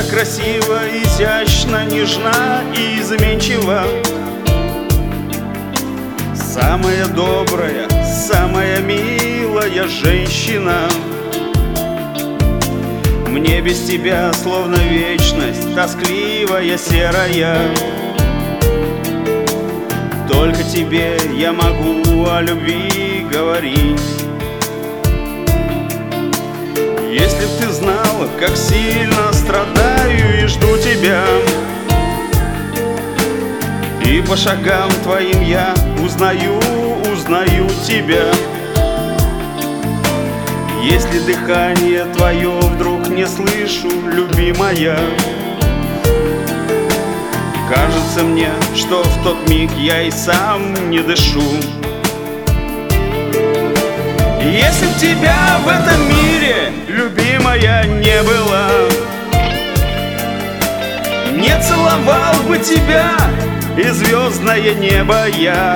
так красиво, изящно, нежна и изменчива. Самая добрая, самая милая женщина. Мне без тебя словно вечность, тоскливая, серая. Только тебе я могу о любви говорить. Если б ты знала, как сильно страдаю и жду тебя, и по шагам твоим я узнаю тебя. Если дыхание твое вдруг не слышу, любимая, кажется мне, что в тот миг я и сам не дышу. Если б тебя в этом мире, любимая, не было, не целовал бы тебя и звездное небо я.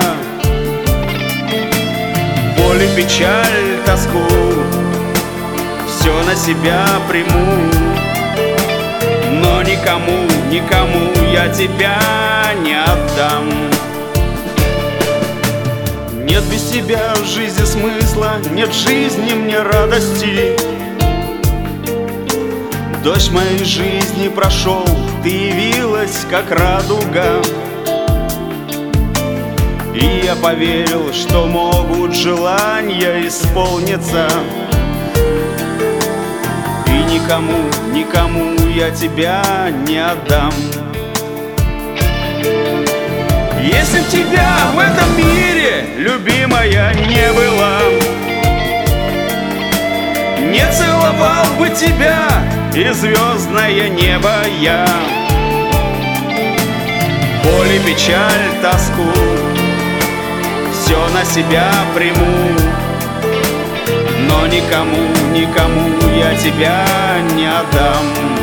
Боль и печаль, тоску все на себя приму, но никому, никому я тебя не отдам. Нет без тебя в жизни смысла, нет в жизни мне радости. Дождь моей жизни прошел, ты явилась как радуга. И я поверил, что могут желания исполниться, и никому, никому я тебя не отдам. Если б тебя в этом мире, любимая, не было, не целовал бы тебя и звездное небо я. Боль и печаль, тоску все на себя приму, но никому, никому я тебя не отдам.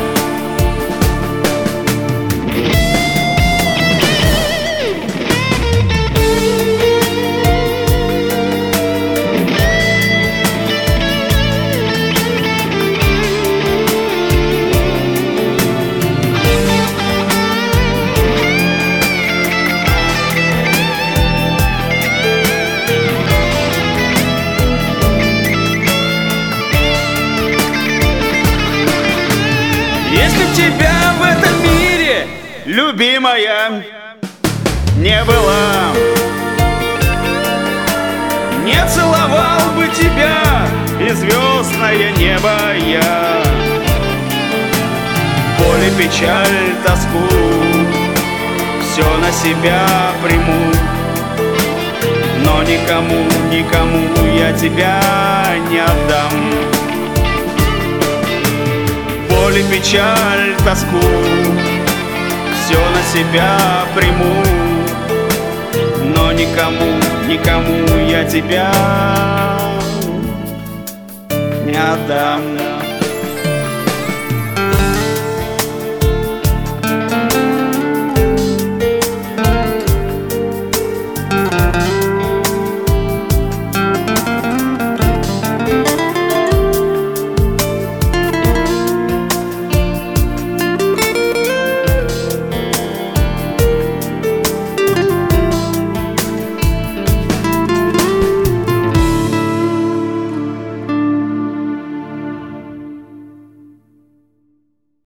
Если б тебя в этом мире, любимая, не было, не целовал бы тебя и звездное небо я. Боль и печаль, тоску все на себя приму, но никому, никому я тебя не отдам. Боль и печаль, тоску все на себя приму, но никому, никому я тебя не отдам.